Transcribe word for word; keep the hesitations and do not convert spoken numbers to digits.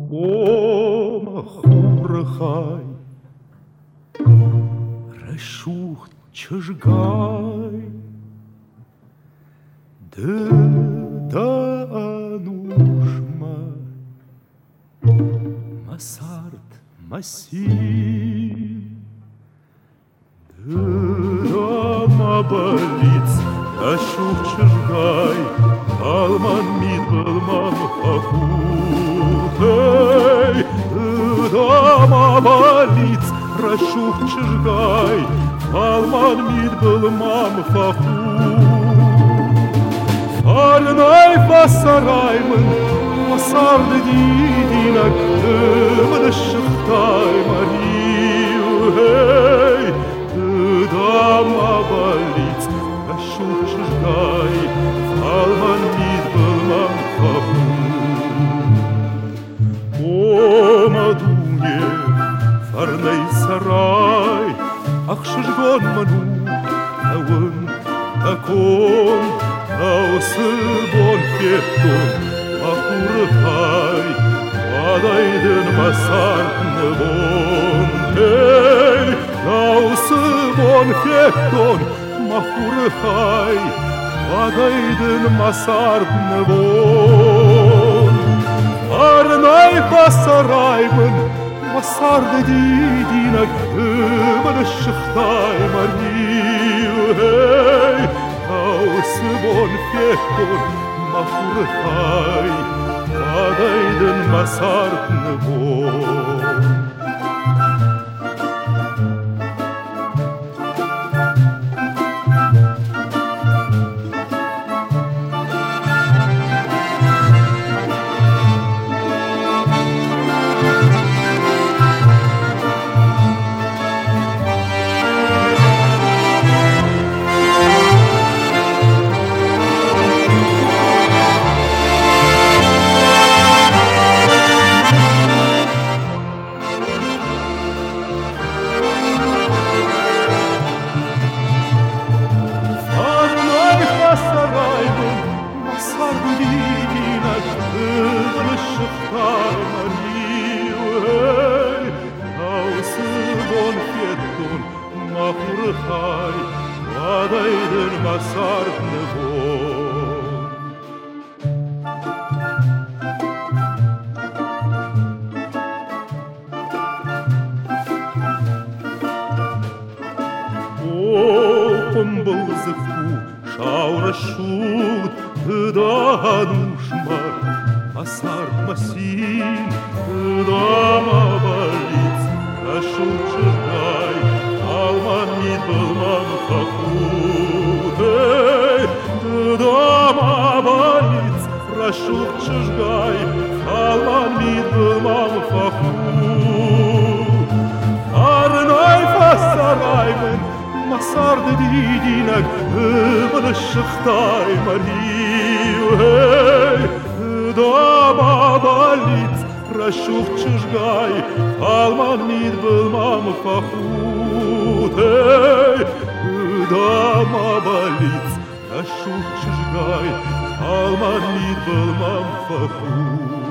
Oma hurchai, reshucht chishgai, de da anushma, masart masin, de da mabalitz, reshucht chishgai, alman mit balman chachut, hey, de da mabalitz, reshucht chishgai, alman mit balman chachut. Arnai fasaraimen, masar de didinak, de shchtai mariu, hey, de da mabalitz, reshucht chishgai, alman mit balman chachut. O madunye, farnei sarai, ach shishgon manu, awen, akon, ausbon fieton, achurchai, adaiden masart nevon, hey, ausbon fieton, achurchai, adaiden masart nevon. Arnai pasaraimen, masar de didinak, öben shchtai mariu, hey, ausbon fieton, achurchai, adaiden masart nevon. Alman mit balman chachut.